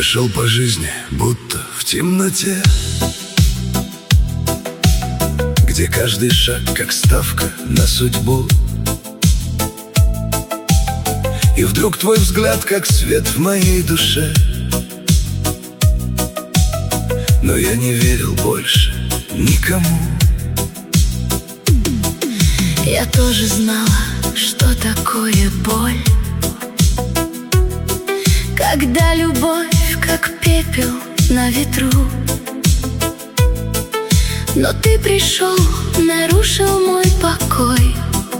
шел по жизни, будто в темноте, где каждый шаг как ставка на судьбу. И вдруг твой взгляд как свет в моей душе. Но я не верил больше никому. Я тоже знала, что такое боль, когда любовь как пепел на ветру. Но ты пришел, нарушил мой покой,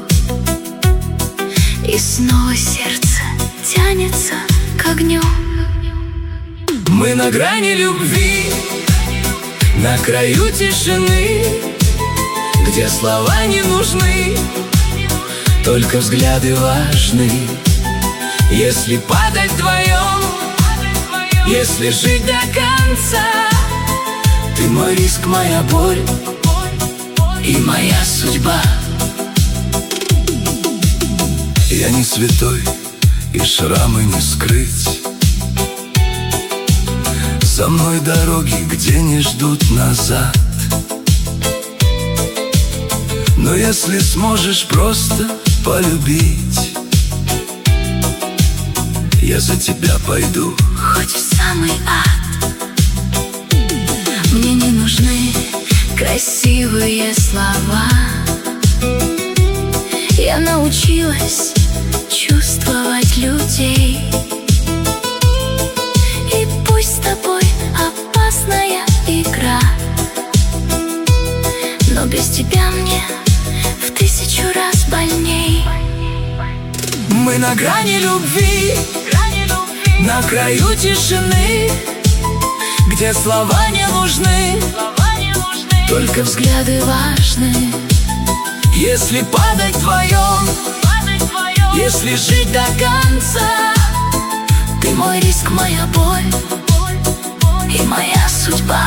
и снова сердце тянется к огню. Мы на грани любви, на краю тишины, где слова не нужны, только взгляды важны. Если падать вдвоем, если жить до конца, ты мой риск, моя боль и моя судьба. Я не святой, и шрамы не скрыть. За мной дороги, где не ждут назад. Но если сможешь просто полюбить, я за тебя пойду хоть в самый ад. Мне не нужны красивые слова. Я научилась чувствовать людей. И пусть с тобой опасная игра, но без тебя мне в 1000 раз больней. Мы на грани любви, на краю тишины, где слова не нужны, только взгляды важны. Если падать вдвоем, если жить до конца, ты мой риск, моя боль и моя судьба.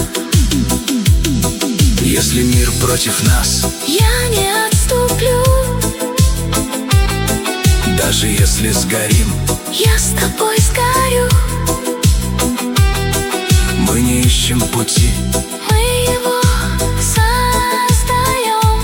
Если мир против нас, я не отступлю. даже если сгорим, я с тобой сгорю. Мы не ищем пути, мы его создаем.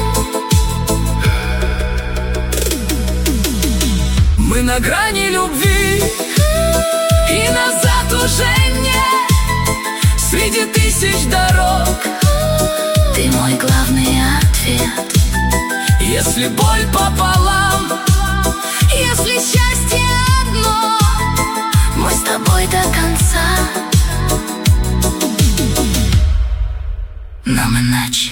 Мы на грани любви, и назад уже нет. Среди 1000 дорог ты мой главный ответ. Если боль пополам, если счастье одно, мы с тобой до конца. Нам иначе